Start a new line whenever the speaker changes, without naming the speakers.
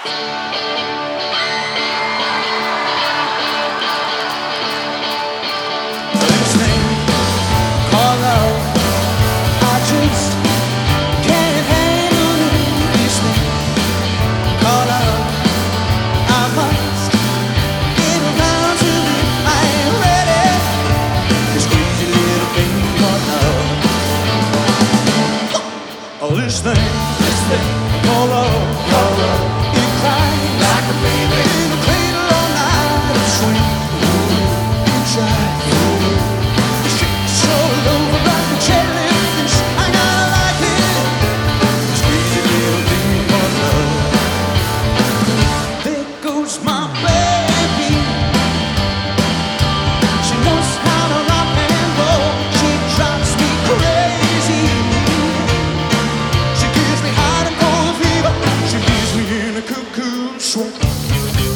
This thing called love, I just can't handle it. This thing called love, I must get around to it. I ain't ready. This crazy little thing called love. Oh, this thing called love, it cries like a baby in a cradle all night. It swings, it shines, it shakes all over like a jellyfish. I gotta like it. This crazy little thing called love. There goes my baby. She knows how to rock and roll. She drives me crazy. She gives me hot and cold fever. She leaves me in a cocoon sweat.